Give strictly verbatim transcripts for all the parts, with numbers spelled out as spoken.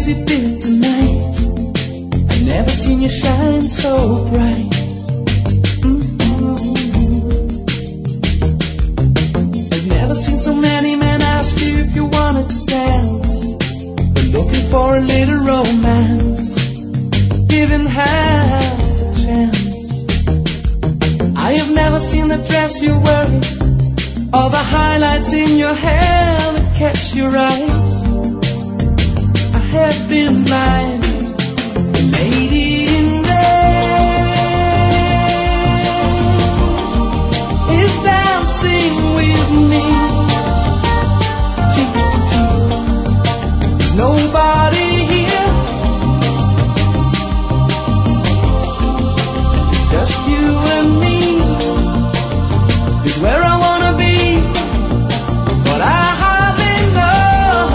as you did tonight. I've never seen you shine so bright. Mm-hmm. I've never seen so many men ask you if you wanted to dance. They're looking for a little romance, giving half a chance. I have never seen the dress you're wearing, or the highlights in your hair that catch your eyes. I have been blind. The lady in red is dancing with me. There's nobody here, it's just you and me. It's where I wanna be, but I hardly know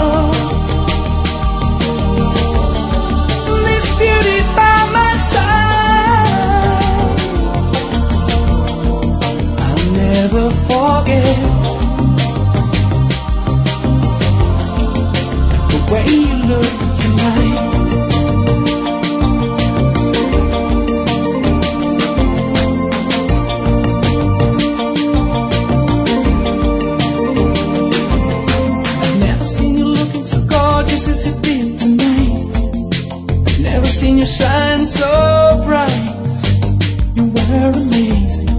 this beauty by my side. I'll never forget the way you look tonight. As you did tonight, I've never seen you shine so bright. You were amazing.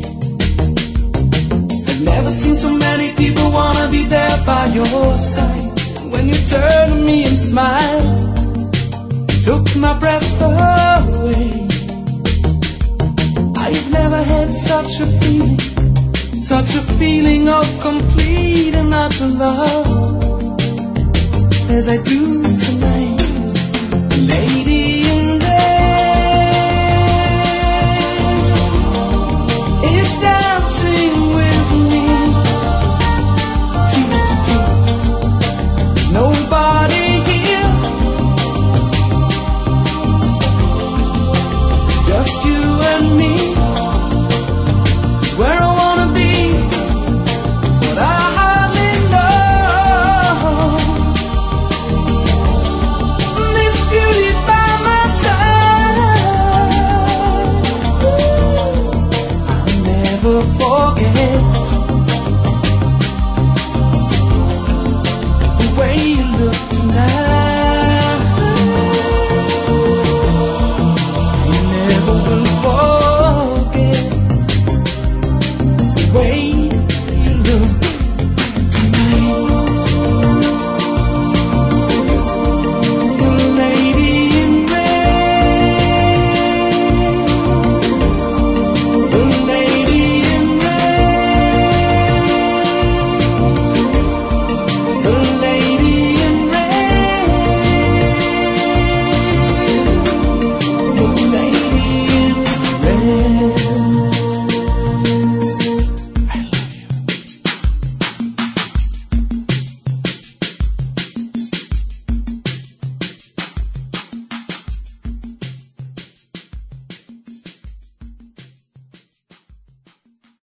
I've never seen so many people wanna be there by your side. And when you turned to me and smiled, you took my breath away. I've never had such a feeling, such a feeling of complete and utter love as I do tonight.